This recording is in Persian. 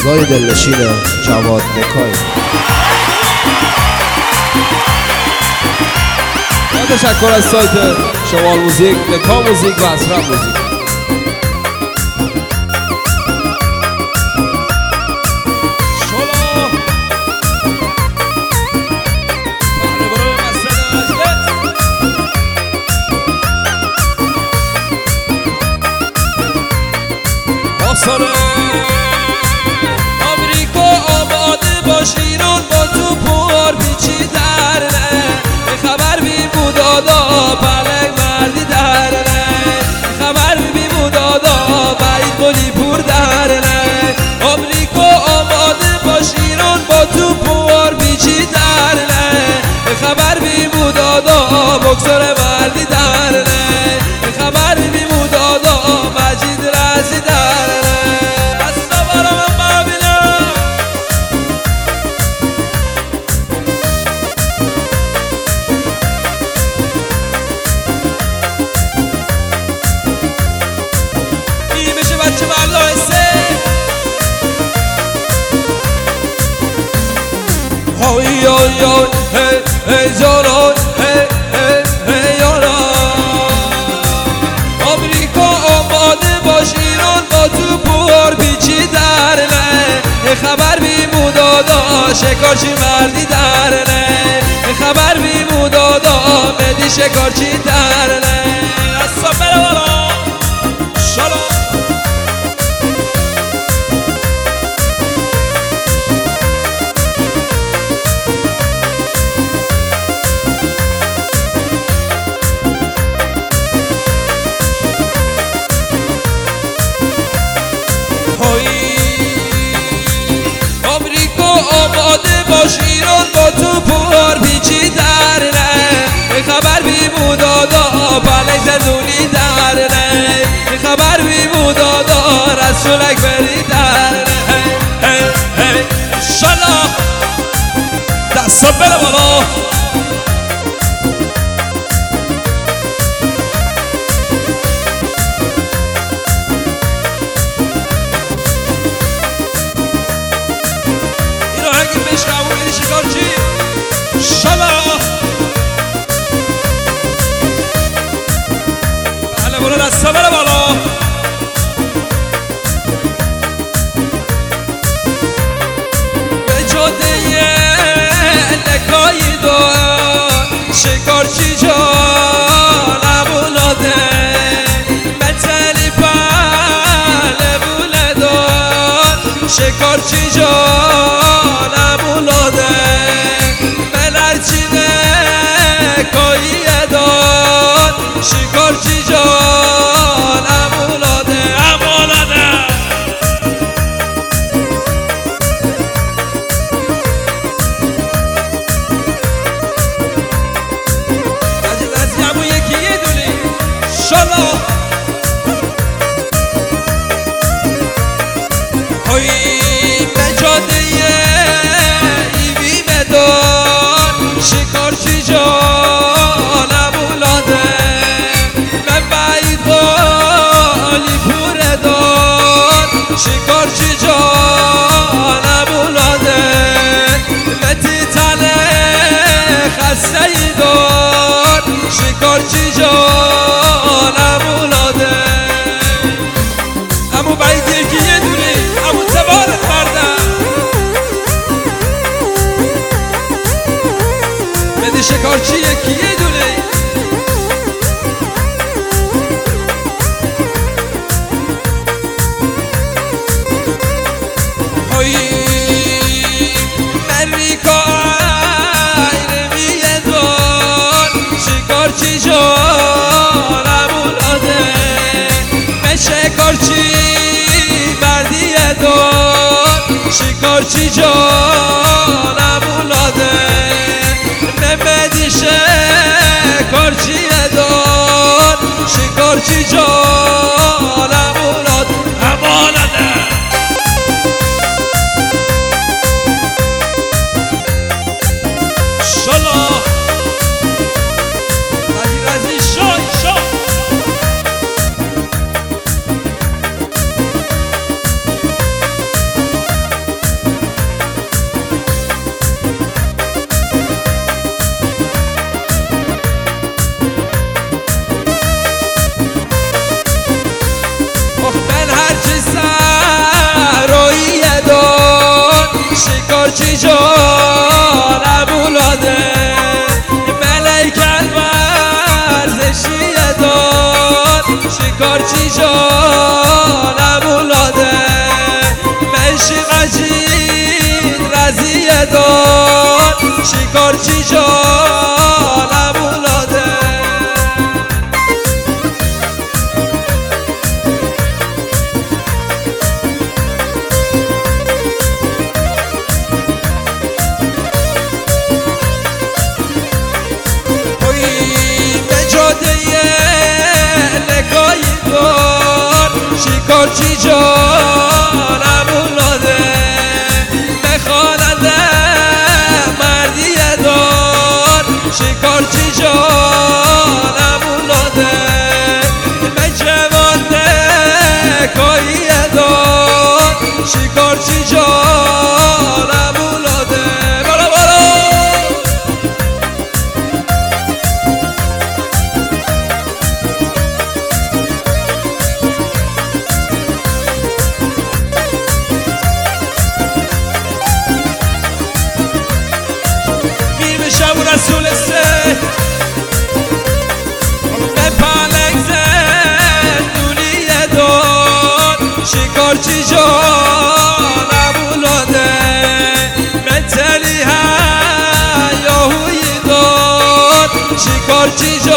صدای دلنشین جواد نکای. تشکر از سایت شمال موزیک، نکا موزیک و اسرا موزیک. آمریکا آماده باش، ایران با تو پوار پیچی درنه، خبر بی بودادا پلنگ مردی درنه، خبر بی بودادا بعید گلی پور درنه. آمریکا آماده باش، ایران با تو پوار پیچی درنه، خبر بی بودادا بکسر مردی درنه، خبر بی بودادا مجید رزی درنه. بچه برداشته هایی هایی هی جانان هی یاران. آمریکا آماده باش، ایران با تو پوار پیچی درنه، خبر بی مودادا شکارچی مردی درنه، خبر بی مودادا مدی شکارچی درنه. اصلا بره بالا شالا آمریکا آماده باش، ایران با تو پوار پیچی درنه، خبر بی بودادا پلنگ زندونی درنه، خبر بی بودادا رسولک بری درنه. شالا دستا بره بالا شکارچی شالا بله برو دستا بره بالا. به جاده نکایی دار شکارچی جانم اولاده، بتلی پله بوله دار شکارچی جانم اولاده، بلرچینه کاییه دار شکارچی جانم اولاده اولاده. از همون یکی یه دونی شالا هایی به جاده ایوی بدار شکارچی جانم اولاده، من بعید غالی پوره دار شکارچی جانم اولاده، متی تنه خسته ای دار شکارچی جانم اولاده. امو بعید یکی یه دونه امو تبارک بردم بدی شکارچی یکی یه دونه. هایی امریکا ایرمیه دار شکارچی جانم اولاده، به شکارچی مردیه دار شکارچی جانم اولاده، نمدی شکارچیه دار شکارچی جانم اولاده اولاده. شالا رزی شای شکارچی جانم اولاده ملیک ورزشی داد شکارچی جانم اولاده منشی قجید رزی داد شکارچی جانم اولاده شکارچی جانم اولاده به خواننده مردی دار شکارچی جانم اولاده به جوانده کایی دار شکارچی جانم اولاده بالا بالا شب رسول سه به پلنگ زندونی داد شکارچی جانم اولاده من تلی هیاهوی داد شکارچی